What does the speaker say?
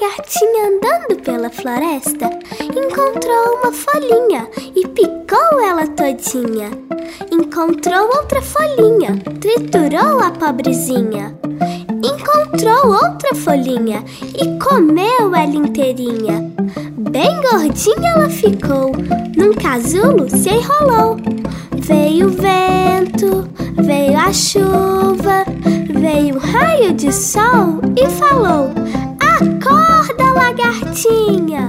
lagartinha andando pela floresta encontrou uma folhinha e picou ela todinha. Encontrou outra folhinha, triturou a pobrezinha. Encontrou outra folhinha e comeu ela inteirinha. Bem gordinha ela ficou, num casulo se enrolou. Veio o vento, veio a chuva, veio um raio de sol e falou: acorda, lagartinha!